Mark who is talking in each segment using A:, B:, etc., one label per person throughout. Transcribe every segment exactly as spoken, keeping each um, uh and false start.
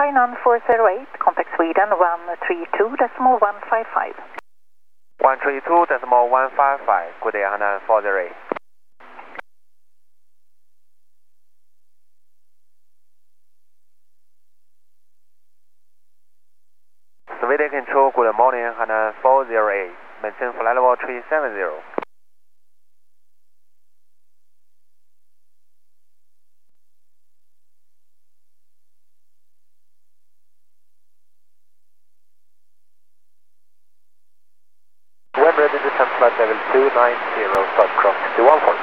A: line on four zero eight, contact Sweden one three two decimal one five five.
B: one three two decimal one five five, good day Hainan four zero eight. Sweden Control, good morning Hainan four zero eight, maintain flight level three seven zero. When ready to descend flight level two nine zero, start cross two one four.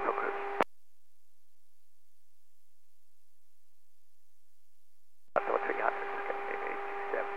B: for cruise. Alpha three hundred, Cascade eight six seven.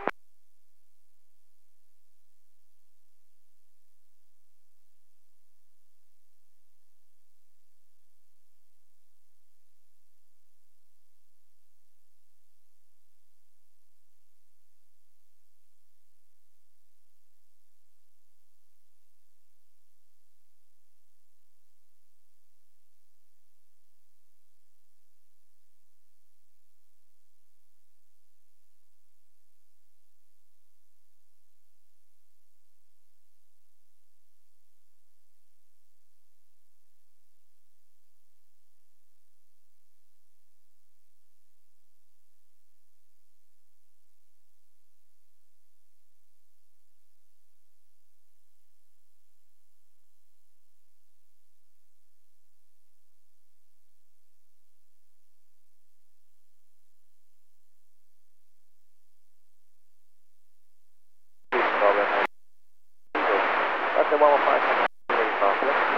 B: That's the one one five, very fast.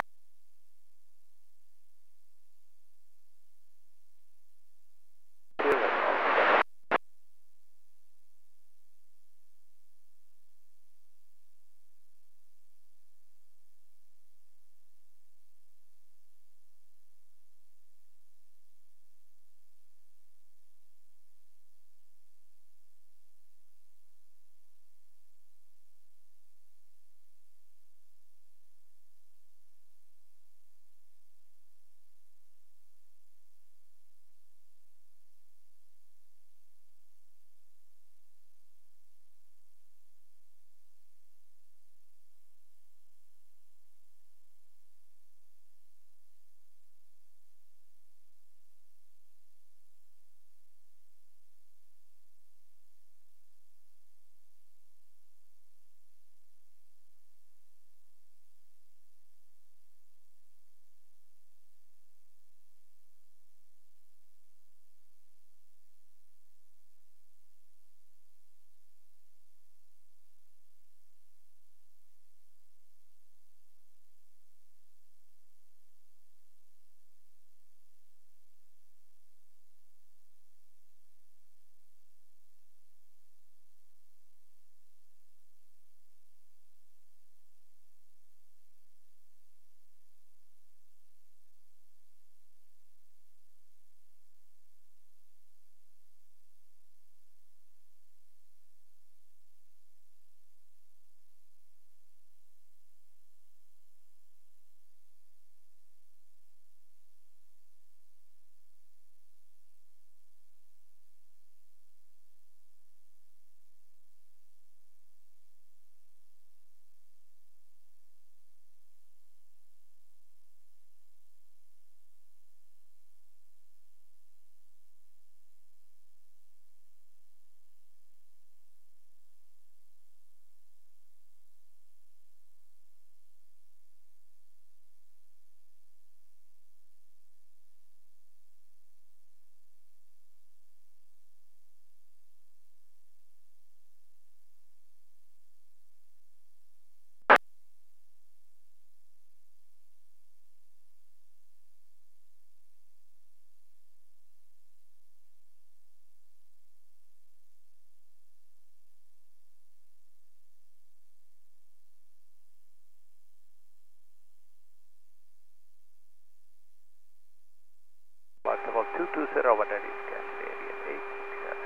B: Possible two two zero, but that is Cascadian eight six seven.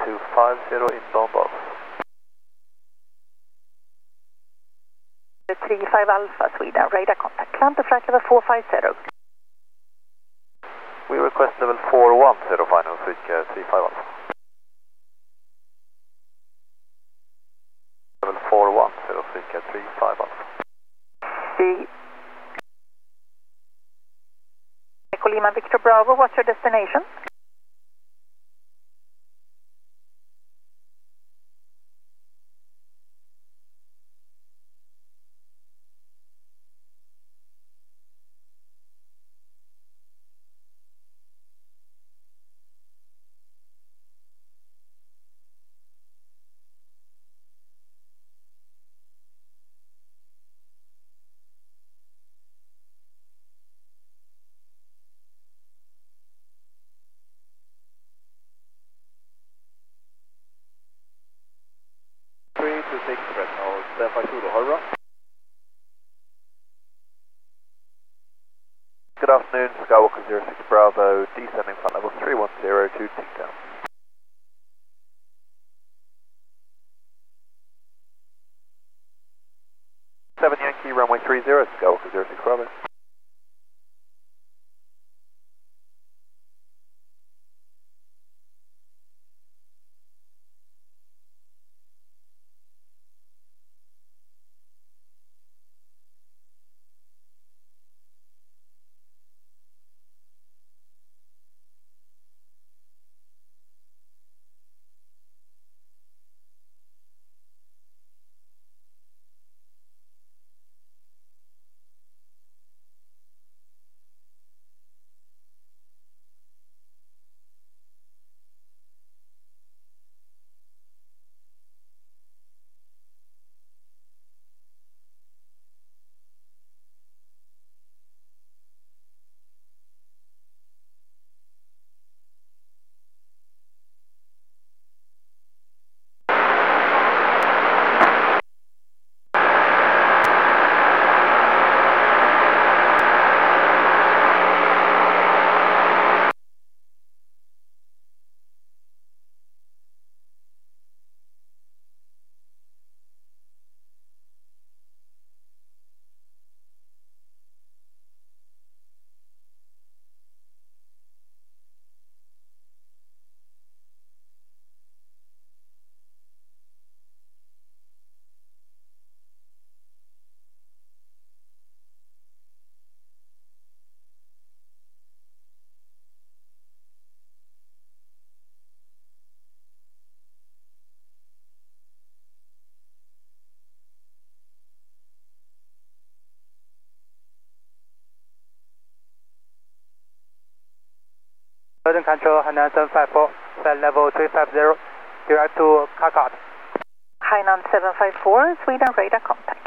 B: two five zero inbound both.
A: three five Alpha, Sweden, radar contact. Climb to flight level four five zero.
B: We request level four one zero final, Swika three five Alpha. Level four one zero, Swika three five Alpha.
A: The Echo Lima Victor Bravo, what's your destination?
B: three two six, Fresno, seven five two, har du bra? Good afternoon, Skywalker zero six Bravo, descending flight level three one zero to takedown. seven Yankee, runway three zero, Skywalker zero six Bravo.
C: Northern Control, Hainan seven five four, flight level three five zero, direct to Kakat.
A: Hainan seven five four, Sweden, radar contact.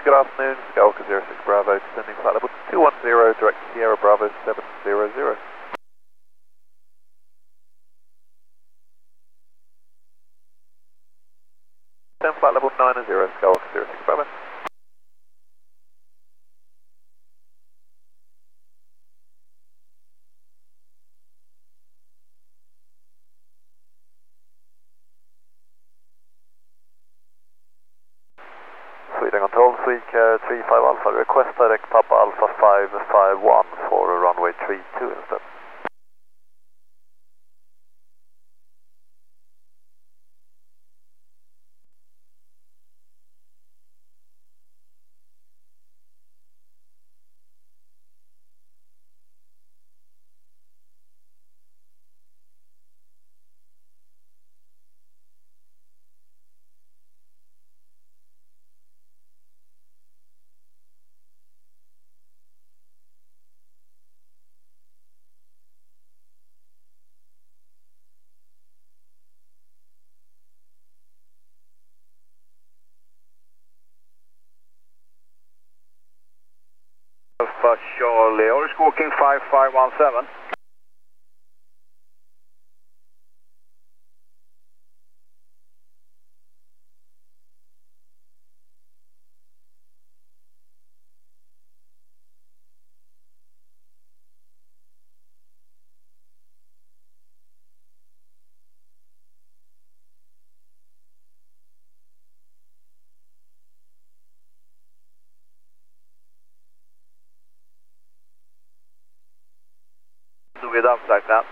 D: Good afternoon, Skalka zero six Bravo, descending flight level two one zero, direct Sierra Bravo seven zero zero. Descend flight level nine zero, Skalka zero six Bravo. Sweden Control, Swedcare three five Alpha, request direct Papa Alpha five five one for runway three two instead.
E: Alpha Charlie, Orange Walking five five one seven. With up like that.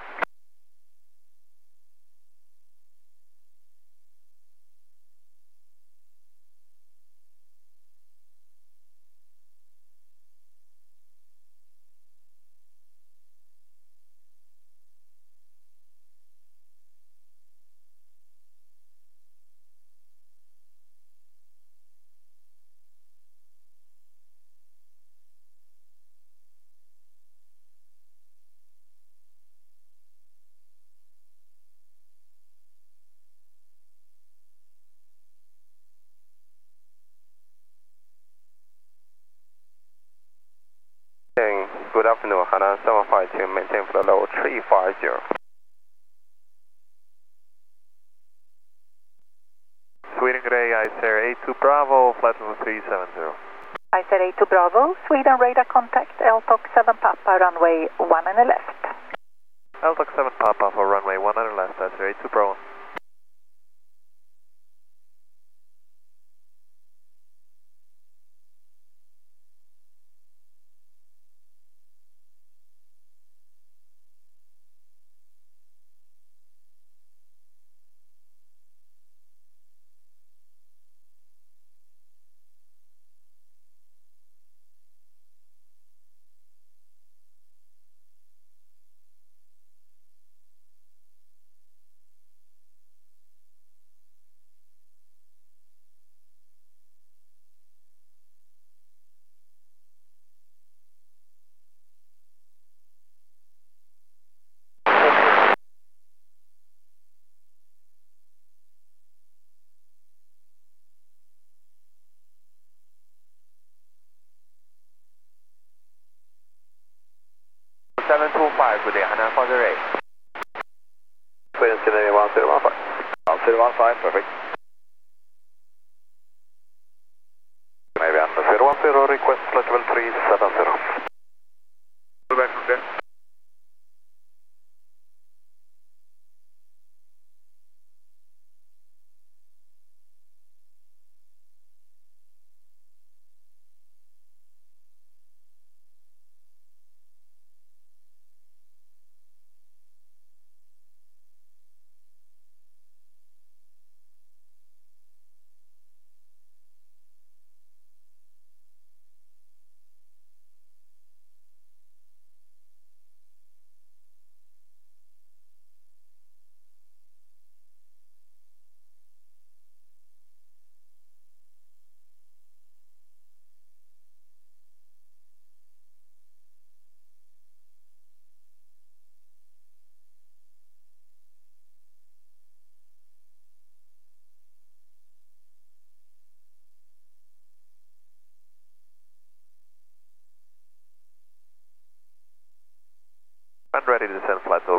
B: Good afternoon, Hana seven five two, maintain for the level three five zero.
D: Sweden Grey, I S Air eight two Bravo, flight level three seven zero.
A: I said eight two Bravo, Sweden radar contact, L T O C seven Papa, runway one and a left.
D: L T O C seven Papa for runway one and a left, I S Air eight two Bravo. seven two five, good day, Hana four zero eight.
E: Sweden Scandinavia one zero one five. one zero one five, perfect.
D: Scandinavian zero one zero, request flight level three seven zero.
E: Go back from there.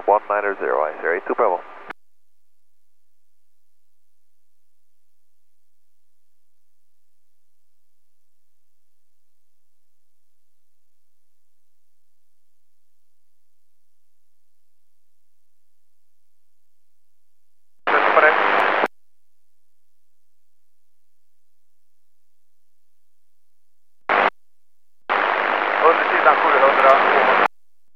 D: one nine zero, I zero eight two Bravo.
B: Under sidan sjuhundra.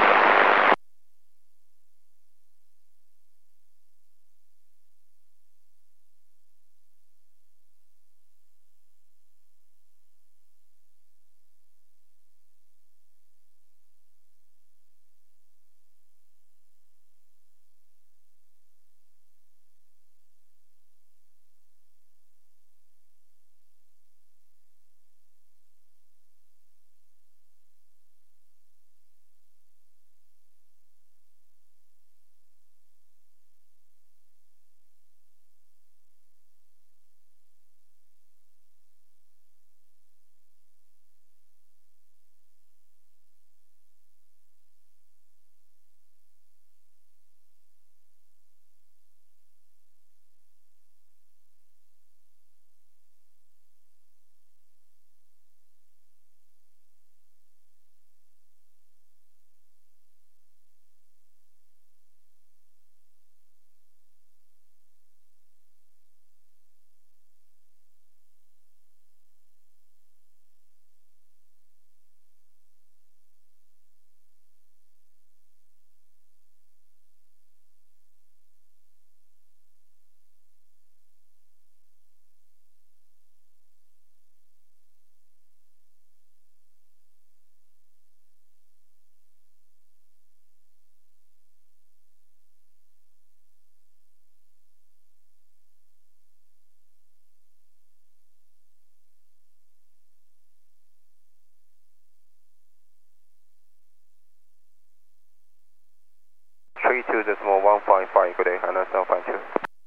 B: three two decimal one five five, good day, Hana seven five two.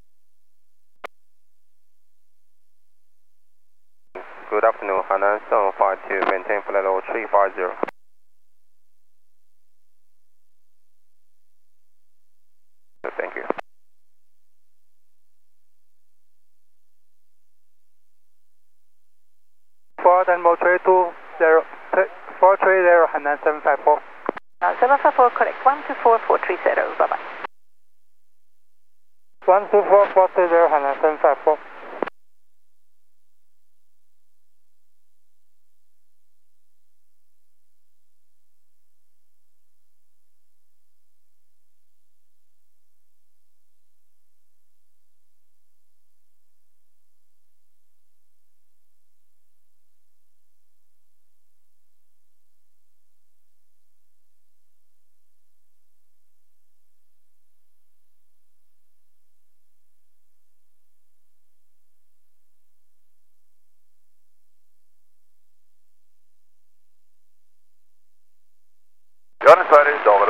B: Good afternoon, Hana seven five two, maintain flight level three five zero. Thank you.
C: four Denver three two zero, four three zero, Hana seven five four.
A: Uh, seven five four, correct. one two four four three zero, bye-bye.
C: one two four four three zero, Hana seven five four.
D: Johannesburg, David